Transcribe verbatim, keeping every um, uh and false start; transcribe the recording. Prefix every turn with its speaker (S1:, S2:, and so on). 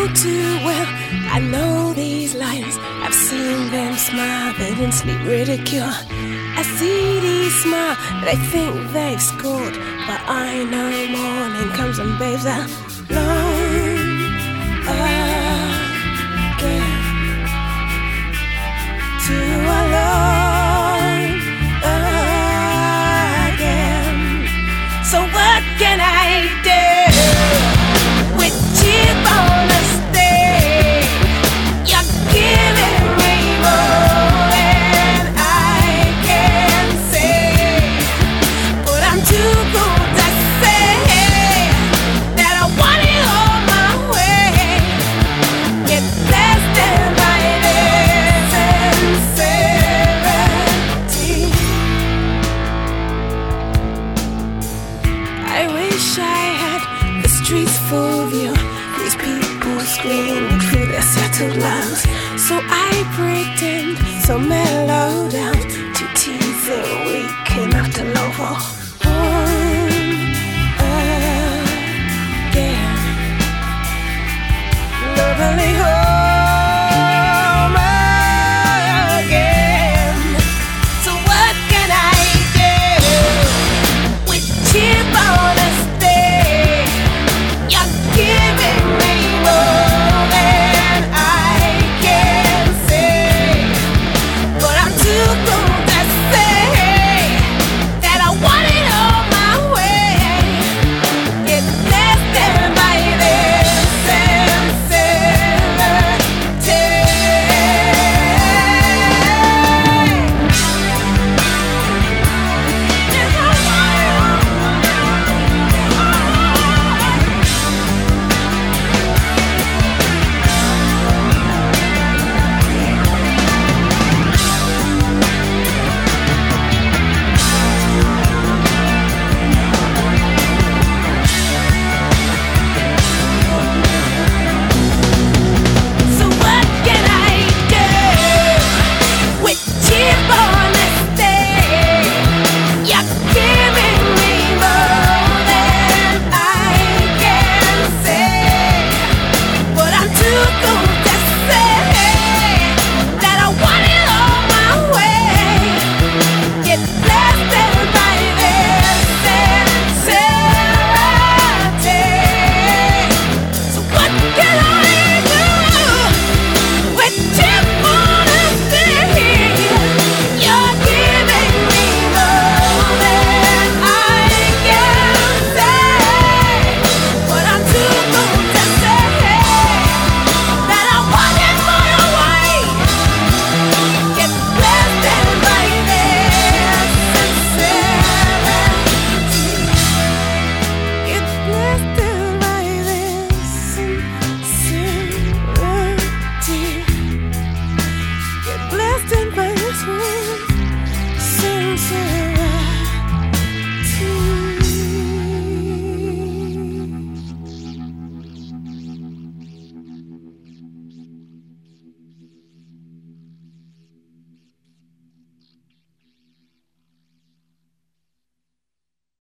S1: too well. I know these lines, I've seen them smile, but in sleep ridicule. I see these smile, they think they've scored, but I know morning comes and babes are alone again. Too alone again. So what can I do with cheap on a stay? You're giving me more than I can say, but I'm too good to say that I want it all my way. It's less than my sincerity. I wish I had the streets full view, these people screaming through their settled lungs. So I pretend so mellowed out